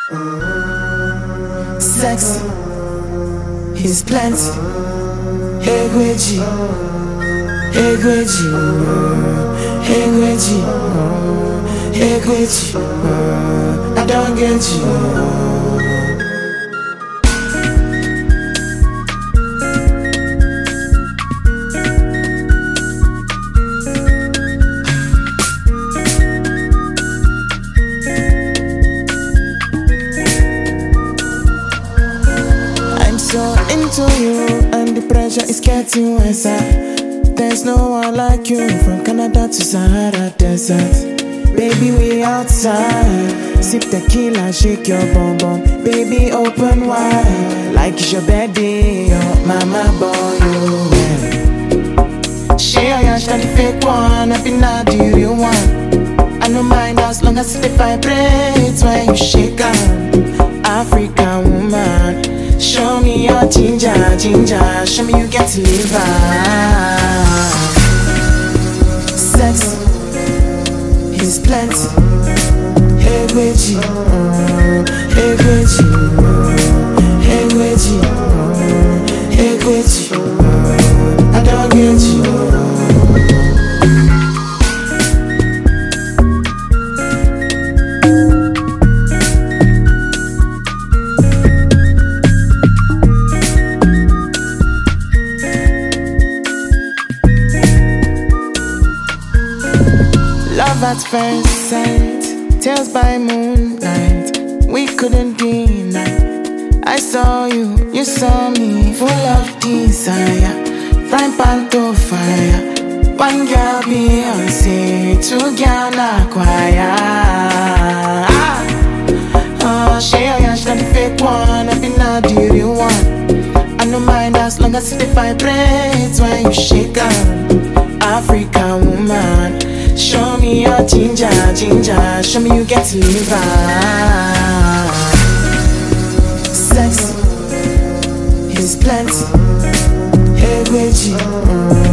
Sexy, he's plenty. Hey Gweji, hey Gweji, hey Gweji, hey Gweji, I don't get you. So into you, and the pressure is getting worse. There's no one like you, from Canada to Sahara Desert. Baby, we outside, sip tequila, shake your bum bum. Baby, open wide, like it's your birthday, oh mama boy, you. Share your shot, the fake one, I be not the real one. I don't mind as long as it vibrates when you shake on. African woman, show me your ginger, ginger. Show me you get to live out. Sexy, he's plenty. Hey Gweji, hey Gweji, hey Gweji, hey Gweji, I don't get you. Love at first sight, tales by moonlight. We couldn't deny. I saw you, you saw me, full of desire. Frying pan to fire. One girl Beyonce, two girl na choir. Oh, share your shot, the fake one, I be not the real one. I don't mind as long as it vibrates when you shake on. African woman, show me your ginger, ginger. Show me you get to live out. Sexy, he's plenty. Hey Gweji,